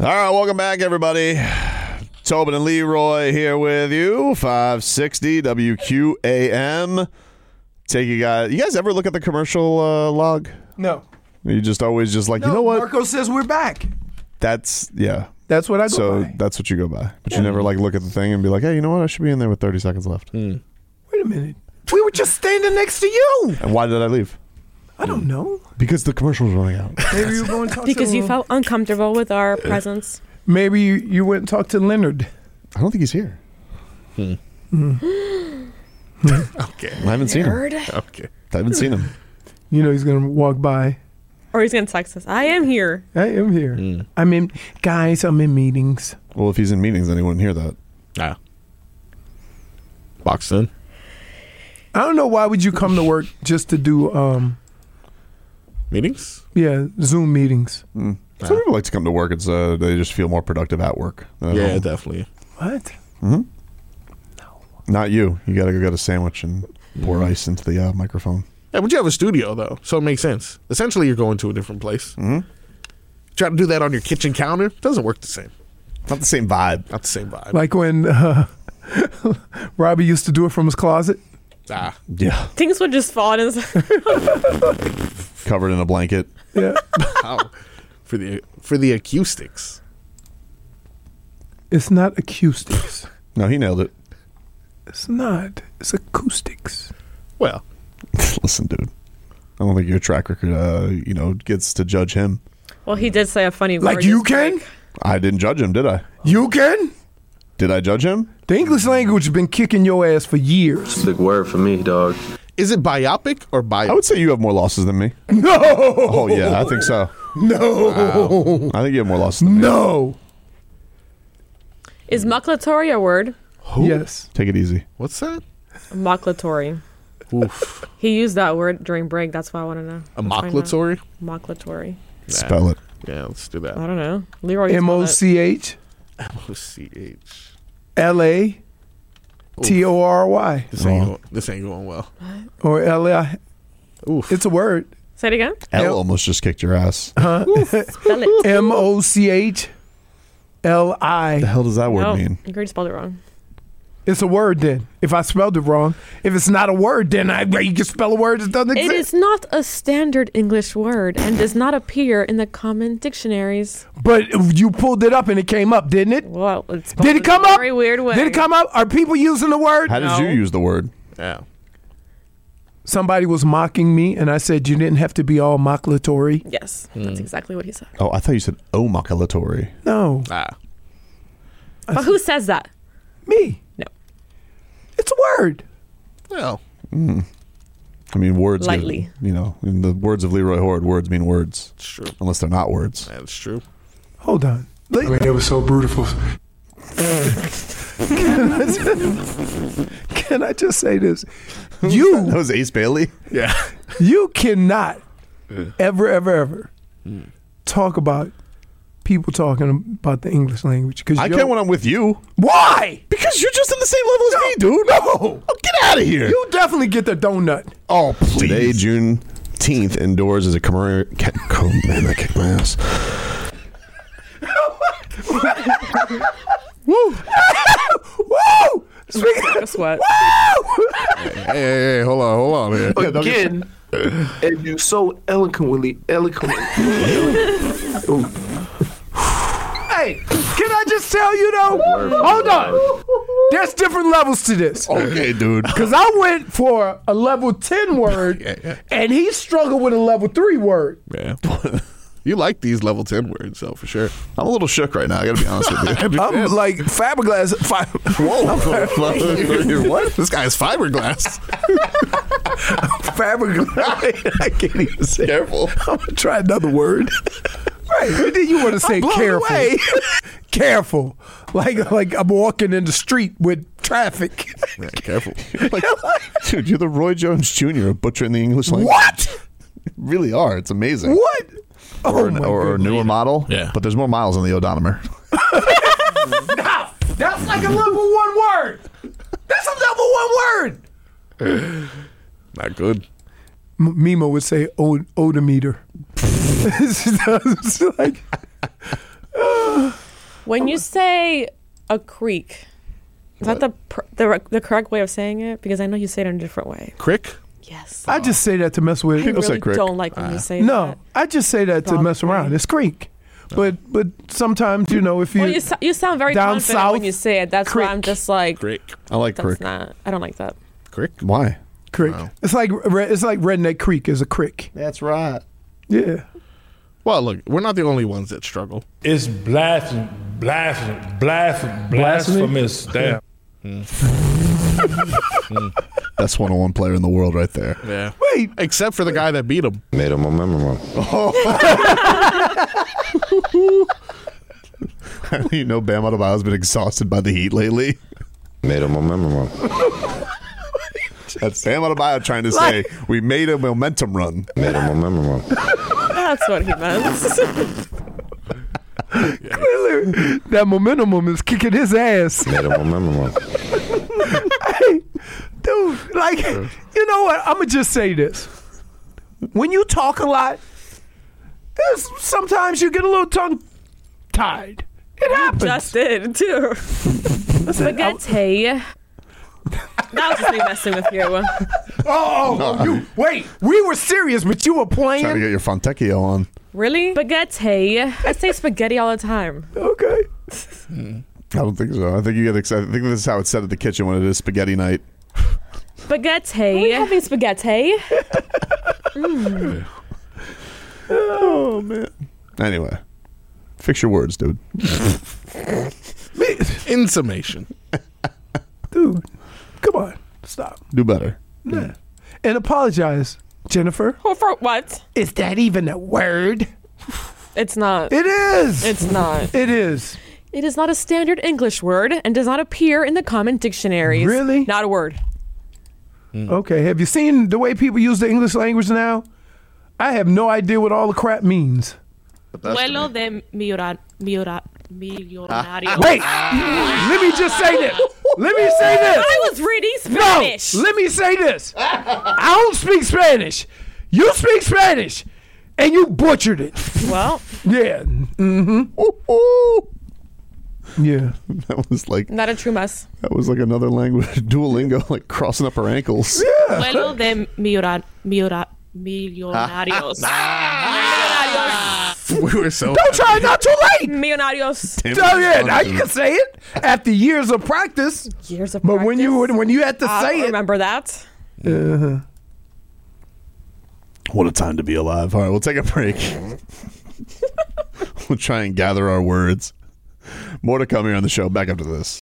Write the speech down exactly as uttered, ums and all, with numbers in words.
right, welcome back, everybody. Tobin and Leroy here with you. five sixty W Q A M. Take you guys. You guys ever look at the commercial uh, log? No. You just always just like, no, you know what? Marco says we're back. That's, yeah. That's what I go so by. that's what you go by. But Yeah. you never like look at the thing and be like, hey, you know what? I should be in there with thirty seconds left. Mm. Wait a minute. We were just standing next to you. And why did I leave? I don't know. Because the commercial was running out. Maybe you were going to talk Because to you felt uncomfortable with our presence. Maybe you, you went and talked to Leonard. I don't think he's here. Hmm. Mm. Okay. I haven't seen him. Okay. I haven't seen him. You know he's going to walk by. Or he's going to text us. I am here. I am here. Mm. I'm in, guys, I'm in meetings. Well, if he's in meetings, then he wouldn't hear that. Ah. Boxed in. I don't know why would you come to work just to do, um, Meetings? yeah, Zoom meetings. Mm. Some people like to come to work. It's uh, they just feel more productive at work. than at Yeah, home. definitely. What? Mm-hmm. No. Not you. You got to go get a sandwich and pour ice into the uh, microphone. Yeah, but you have a studio, though, so it makes sense. Essentially, you're going to a different place. Mm-hmm. Try to do that on your kitchen counter. Doesn't work the same. Not the same vibe. Not the same vibe. Like when uh, Robbie used to do it from his closet. Ah. Yeah. Things would just fall in his... Covered in a blanket. Yeah. Wow. For the for the acoustics. It's not acoustics. No, he nailed it. It's not. It's acoustics. Well. Listen, dude. I don't think your track record, uh, you know, gets to judge him. Well, he did say a funny word. Like you just can? like- I didn't judge him, did I? You can? Did I judge him? The English language has been kicking your ass for years. Big word for me, dog. Is it biopic or bio? I would say you have more losses than me. No. Oh, yeah, I think so. No. Wow. I think you have more losses than me. No. Is mucklatory a word? Yes. Take it easy. What's that? Mucklatory. Oof. He used that word during break. That's why I want to know. A Let's find out. mocklatory? Mocklatory. Spell it. Yeah, let's do that. I don't know. Leroy. you M O spell C H M O C H. L A T O R Y. This ain't going, this ain't going well. Or L A. Oof. It's a word. it. Say it again. L almost just kicked your ass. Huh? Spell it. M O C H L The I. hell does that word no, mean? you already spelled it wrong. It's a word then. If I spelled it wrong. If it's not a word, then I you can spell a word that doesn't It exist. is not a standard English word and does not appear in the common dictionaries. But you pulled it up and it came up, didn't it? Well, it's spelled Did it in come a up? very weird way. Did it come up? Are people using the word? How did No. you use the word? Yeah. Somebody was mocking me, and I said you didn't have to be all mocklatory. Yes, that's exactly what he said. Oh, I thought you said omaculatory. No, Ah. But who says that? me. No. It's a word. Well. Mm. I mean, words. give- Lightly. you know, in the words of Leroy Horde, words mean words. It's true. Unless they're not words. That's true. Hold on. I mean, it was so beautiful. Can I just, can I just say this? You, That was Ace Bailey? Yeah. you cannot ever, ever, ever talk about people talking about the English language. Cause I you're- can't when I'm with you. Why? Because you're just on the same level as me, dude. No. Oh, get out of here. You definitely get the donut. Oh, please. Today, June tenth, indoors is a commemoration. Oh, man, that kicked my ass. Woo! Woo! Speaking Like a sweat. Woo! Hey, hey, hey, hold on, hold on here. Again, and you so eloquently, eloquently. Hey, can I just tell you though? Hold on. There's different levels to this. Okay, dude. Because I went for a level ten word, Yeah, yeah. and he struggled with a level three word. Yeah. You like these level ten words, so for sure. I'm a little shook right now. I got to be honest with you. I'm like fiberglass. Fi- Whoa. What? This guy's fiberglass. fiberglass. I can't even say. Careful. I'm gonna try another word. Right. And then you want to say blown careful. away. Careful. Like like I'm walking in the street with traffic. Yeah, careful. Like, dude, you're the Roy Jones Junior of butchering the English language. What? You really are. It's amazing. What? Or, Oh an, my or a goodness. newer model. Yeah. But there's more miles on the odometer. Nah, that's like a level one word. That's a level one word. Not good. M- Mimo would say od- odometer. It's like, uh, When you say a creek, is that the, pr- the the correct way of saying it? Because I know you say it in a different way. Crick? Yes. I just say that to mess with. I People say really crick. don't like when you say No, that. I just say that to Dog mess around. creek. It's creek. But but sometimes, you know, if you, Well, you, so- you sound very down confident south, when you say it. That's why I'm crick. just like, Crick. I like that's crick. not. I don't like that. Crick? Why? creek. Wow. It's like re- it's like Redneck Creek is a creek. That's right. Yeah. Well, look, we're not the only ones that struggle. It's blasphemous, blasphemous, blasphemous, blasphemous. Damn. Best one oh one player in the world right there. Yeah. Wait. Except for the guy that beat him. Made him a memorable. You know Bam Adebayo's been exhausted by the heat lately. Made him a memorable. That's Bam Adebayo trying to say we made a momentum run. Made him a memorable. That's what he meant. Clearly, that momentum is kicking his ass. Made him a memorable. Hey, dude, like, you know what? I'm going to just say this. When you talk a lot, there's sometimes you get a little tongue tied. It happens. Just did too. Spaghetti. That was just me messing with you. Oh, oh, oh, you, wait, we were serious, but you were Trying to playing? get your Fontecchio on. Really? Spaghetti. I say spaghetti all the time. Okay. I don't think so. I think you get excited. I think this is how it's said at the kitchen when it is spaghetti night. Spaghetti. Are we having spaghetti? Oh man. Anyway, fix your words, dude. In summation. Dude, come on. Stop. Do better. Yeah. And apologize, Jennifer. Oh, for what? Is that even a word? It's not. It is. It's not. It is. It is not a standard English word and does not appear in the common dictionaries. Really? Not a word. Okay. Have you seen the way people use the English language now? I have no idea what all the crap means. Vuelo de millora- millora- millonario. Wait. Let me just say this. Let me say this. I was reading Spanish. No, let me say this. I don't speak Spanish. You speak Spanish, and you butchered it. Well, Yeah. Mm-hmm. Ooh, ooh. Yeah. That was like not a true mess. that was like another language. Duolingo, like crossing up her ankles. Vuelo de millora- millora- millonarios. We were so Don't try. Not too late. Millonarios. Oh yeah, now you can say it after years of practice. Years of But practice. when you when you had to I say don't it, remember that. uh-huh. What a time to be alive. All right, we'll take a break. We'll try and gather our words. More to come here on the show. Back after this.